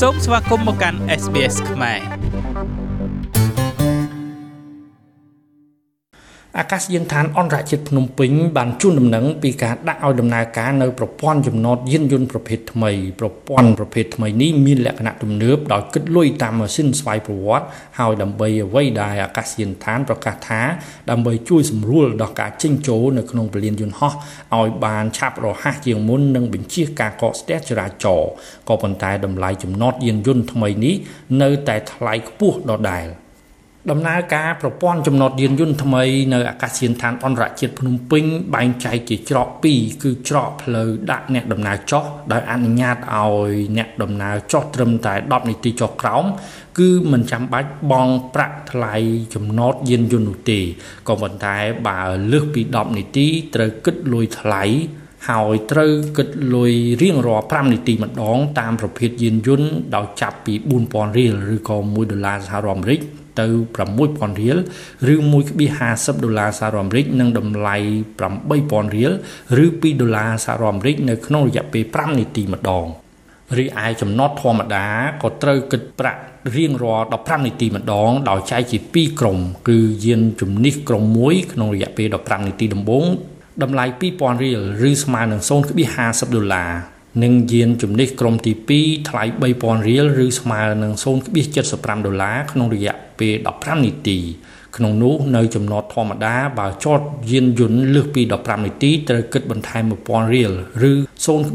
សូមស្វាគមន៍មកកាន់ SBS ខ្មែរអាកាសយានដ្ឋានអន្តរជាតិភ្នំពេញបានជូនដំណឹងពីការដាក់ឲ្យដំណើរការនៅប្រព័ន្ធចំណតយានយន្តប្រភេទថ្មីប្រព័ន្ធប្រភេទថ្មីនេះមានលក្ខណៈទំនើបដោយគិតលុយតាមម៉ាស៊ីនស្វ័យប្រវត្តិហើយដើម្បីអ្វីដែលអាកាសយានដ្ឋានប្រកាសថាដើម្បីជួយសម្រួលដល់ការចេញចូលនៅក្នុងពលានយន្តហោះឲ្យបានឆាប់រហ័សជាងមុននិងបញ្ជៀសការកកស្ទះចរាចរណ៍ក៏ប៉ុន្តែតម្លៃចំណតយានយន្តថ្មីនេះនៅតែថ្លៃខ្ពស់ដដែលដំណើរការប្រព័ន្ធចំណតយានយន្តថ្មីនៅអាកាសយានដ្ឋានអន្តរជាតិភ្នំពេញបែងចែកជាច្រក2គឺច្រកផ្លូវដាក់អ្នកដំណើរចុះដោយអនុញ្ញាតឲ្យអ្នកដំណើរចុះត្រឹមតែ10នាទីចុះក្រោមគឺមិនចាំបាច់បង់ប្រាក់ថ្លៃចំណតយានយន្តនោះទេក៏ប៉ុន្តែបើលើសពី10នាទីត្រូវគិតលុយថ្លៃហើយត្រូវគិតលុយរៀងរាល់5នាទីម្ដងតាមប្រភេទយានយន្តដោយចាប់ពី $4,000 ឬក៏$1 សហរដ្ឋអាមេរិកទៅ $6,000 ឬ$1.50 សហរដ្ឋអាមេរិកនិងតម្លៃ $8,000 ឬ$2 សហរដ្ឋអាមេរិកនៅក្នុងរយៈពេល5នាទីម្ដងរីឯចំណតធម្មតាក៏ត្រូវគិតប្រាក់រៀងរាល់15នាទីម្ដងដោយចែកជា2ក្រុមគឺយានជំនិះក្រុម1ក្នុងរយៈពេល15នាទីដំបូងតម្លៃ$2,000 ឬស្មើនឹង$0.50និងយានជំនិះក្រុមទី2ថ្លៃ$3,000 ឬស្មើនឹង$0.75ក្នុងរយៈពេល15នាទីក្នុងនោះនៅចំណតធម្មតាបើចតយានយន្តលើសពី15នាទីត្រូវគិតបន្ថែម$1,000 ឬ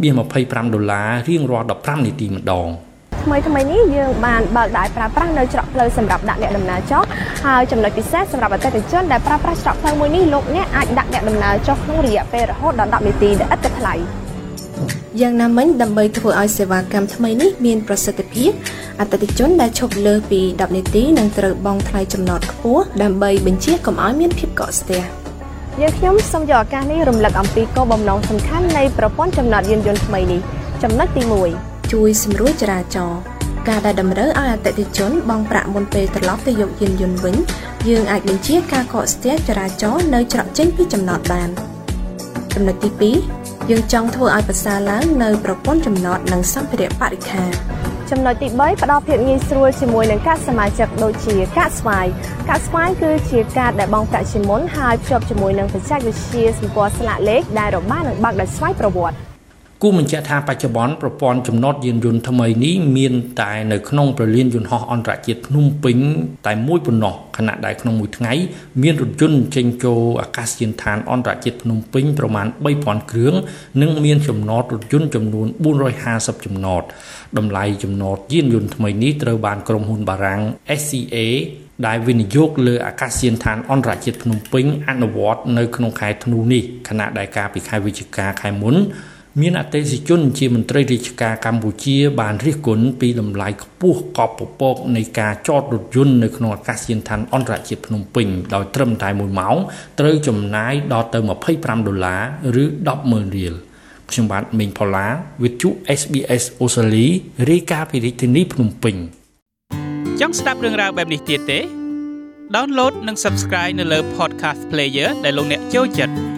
$0.25រៀងរាល់15នាទីម្ដងថ្មីនេះយើងបានបើកដែរប្រើប្រាស់នៅច្រកផ្លូវសម្រាប់ដាក់អ្នកដំណើរចុះហើយចំណុចពិសេសសម្រាប់អតិថិជនដែលប្រើប្រាស់ច្រកផ្លូវមួយនេះលោកអ្នកអាចដាក់អ្នកដំណើរចុះក្នុងរយៈពេលរហូតដល់10នាទីដែលឥតគិតថ្លៃយ៉ាងណាមិញដើម្បីធ្វើឲ្យសេវាកម្មថ្មីនេះមានប្រសិទ្ធភាពអតិថិជនដែលឈប់លើសពី10នាទីនឹងត្រូវបង់ថ្លៃចំណតខ្ពស់ដើម្បីបញ្ជៀសកុំឲ្យមានភាពកកស្ទះយើងខ្ញុំសូមយកឱកាសនេះរំលឹកអំពីគោលបំណងសំខាន់នៃប្រព័ន្ធចំណតយានយន្តថ្មីនេះចំណុចទី1ជួយសម្រួលចរាចរណ៍ការដែលតម្រូវឲ្យអតិថិជនបង់ប្រាក់មុនពេលត្រឡប់ទៅយកយានយន្តវិញយើងអាចបញ្ជៀសការកកស្ទះចរាចរណ៍នៅច្រកចេញពីចំណតបានចំណុចទី2យើងចង់ធ្វើឲ្យប្រសើរឡើងនៅប្រព័ន្ធចំណតនិងសម្ភារៈបរិក្ខារចំណុចទី3ផ្ដល់ភាពងាយស្រួលជាមួយនឹងការសមាជិកដូចជាកាកស្វាយគឺជាការដែលបង់ប្រាក់ជាមុនហើយភ្ជាប់ជាមួយនឹងបច្ចេកវិទ្យាសម្គាល់ស្លាកលេខដែលរបាស់នឹងបើកដោយស្វ័យប្រវត្តិគូបញ្ជាក់ថាបច្ចុប្បន្នប្រព័ន្ធចំណតយានយន្តថ្មីនេះមានតែនៅក្នុងប្រលានយន្តហោះអន្តរជាតិភ្នំពេញតែមួយប៉ុណ្ណោះខណៈដែលក្នុងមួយថ្ងៃមានរថយន្តចេញចូលអាកាសយានដ្ឋានអន្តរជាតិភ្នំពេញប្រមាណ 3,000 គ្រឿងនិងមានចំណតរថយន្តចំនួន450ចំណតតម្លៃចំណតយានយន្តថ្មីនេះត្រូវបានក្រុមហ៊ុនបារាំង SCA ដែលវិនិយោគលើអាកាសយានដ្ឋានអន្តរជាតិភ្នំពេញអនុវត្តនៅក្នុងខែធ្នូនេះខណៈដែលកាលពីខែវិច្ឆិកាខែមុនមានអតិថិជនជាមន្ត្រីរាជការកម្ពុជាបានរិះគន់ពីតម្លៃខ្ពស់កប់ពពកនៃការចតរថយន្តនៅក្នុងអាកាសយានដ្ឋានអន្តរជាតិភ្នំពេញដោយត្រឹមតែ1ម៉ោងត្រូវចំណាយដល់ទៅ$25ឬ$10,000ខ្ញុំបាទមេងផល្លាវិទ្យុ SBS អូស្ត្រាលីរាយការណ៍ពីរាជធានីភ្នំពេញចង់ស្ដាប់រឿងរ៉ាវបែបនេះទៀតទេ Download និង Subscribe នៅលើ Podcast Player ដែលលោកអ្នកចូលចិត្ត